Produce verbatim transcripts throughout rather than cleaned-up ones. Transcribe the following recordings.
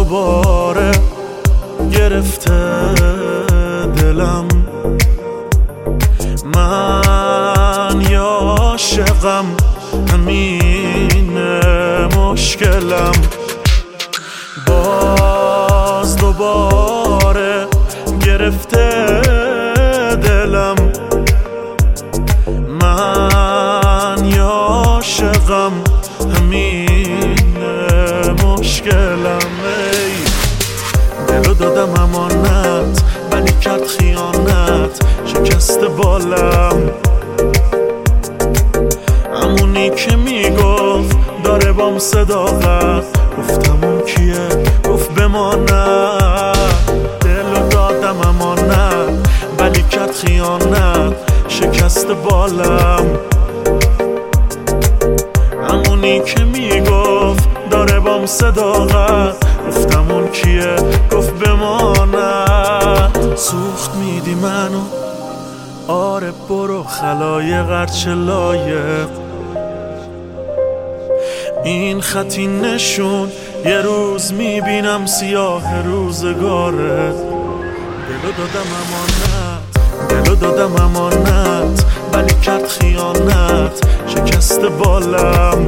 دوباره گرفته دلم، من یا عاشقم همین مشکلم. باز دوباره گرفته دلم، من یا عاشقم همین مشکلم. ای دلو دادم امانت ولی کرد خیانت، شکست بالم. همونی که میگفت داره بام صداقت، گفتم اون کیه؟ گفت بماند. دلو دادم امانت ولی کرد خیانت، شکست بالم. همونی که میگفت داره بام صداقت، گفتم اون کیه؟ گفت بماند. سوخت میدی منو، آره برو خلایق هرچه لایق. این خطی نشون یه روز میبینم سیاه روزگارت. دلو دادم امانت، دلو دادم امانت ولی کرد خیانت، شکست بالم.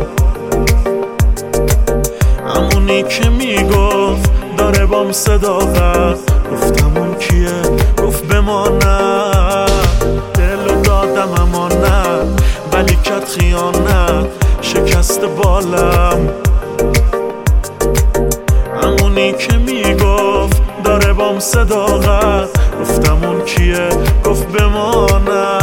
همونی که میگفت داره بام صداقت، گفتم اون کیه؟ گفت بماند. دلو دادم امانت ولی کرد خیانت، شکست بالم. همونی که میگفت داره بام صداقت، گفتم اون کیه؟ گفت بماند.